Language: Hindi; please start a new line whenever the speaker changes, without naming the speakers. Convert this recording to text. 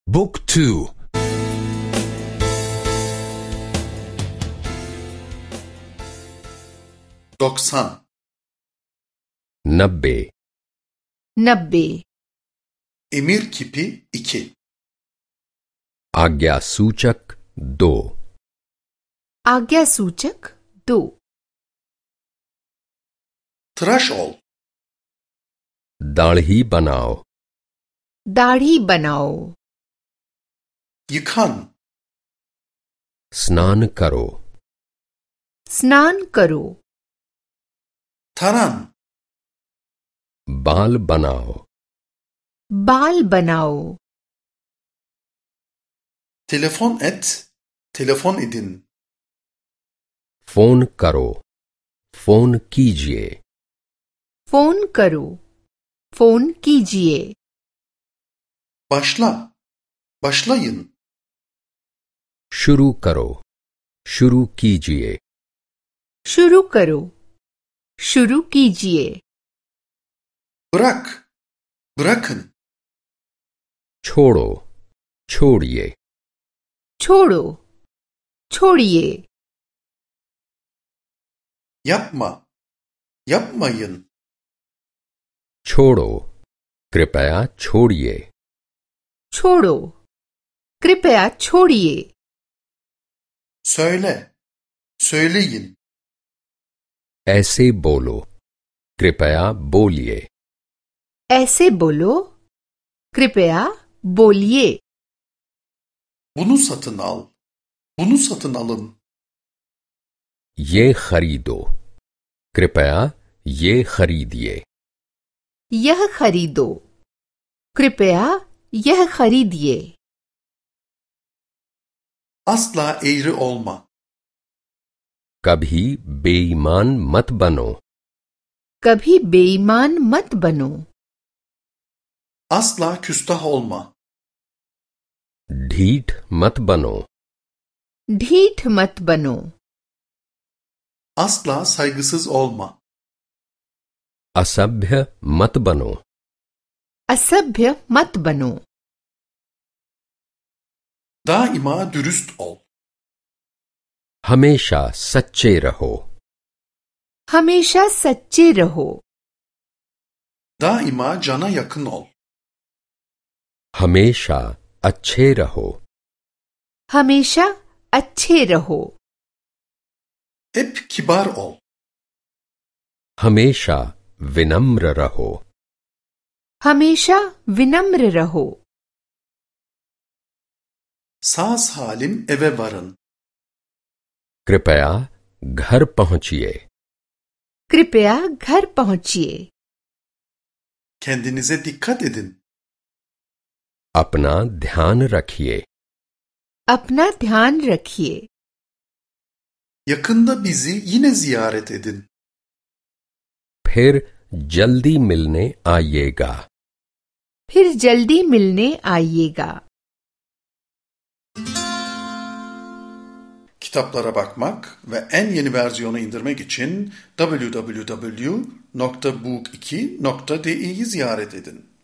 Book 2
90
90
90
Emir kipi 2
आज्ञा सूचक 2
आज्ञा सूचक 2
Tıraş ol
दाढ़ी बनाओ
दाढ़ी बनाओ
Yıkan
स्नान करो
स्नान करो
Taran
बाल बनाओ
बाल बनाओ
Telefon et Telefon edin
phone करो फोन कीजिए
फोन करो फोन कीजिए
Başla Başlayın
शुरू करो शुरू कीजिए
शुरू करो शुरू कीजिए
Bırak Bırakın
छोड़ो छोड़िए
छोड़ो छोड़िए
Yapma Yapmayın
छोड़ो कृपया छोड़िए
छोड़ो कृपया छोड़िए
Söyle Söyleyin
ऐसे बोलो कृपया बोलिए
ऐसे बोलो कृपया बोलिए
Bunu satın al Bunu satın alın
ये खरीदो कृपया ये खरीदिए
यह खरीदो कृपया यह खरीदिए
Asla eğri olma
कभी बेईमान मत बनो
कभी बेईमान मत बनो
Asla küstah olma
ढीठ मत बनो
ढीठ मत बनो
Asla saygısız olma
असभ्य मत बनो
असभ्य मत बनो
Daima dürüst ol
हमेशा सच्चे रहो
हमेशा सच्चे रहो
Daima cana yakın ol
हमेशा अच्छे रहो
हमेशा अच्छे रहो
Hep kibar ol
हमेशा विनम्र रहो
हमेशा विनम्र रहो
Sağ salim eve varın
कृपया घर पहुंचिए
कृपया घर पहुंचिए
Kendinize dikkat edin
अपना ध्यान रखिए
अपना ध्यान रखिए
Yakında bizi yine ziyaret edin
फिर जल्दी मिलने आइएगा
फिर जल्दी मिलने आइएगा
Kitaplara bakmak ve en yeni versiyonu indirmek için www.book2.de'yi ziyaret edin.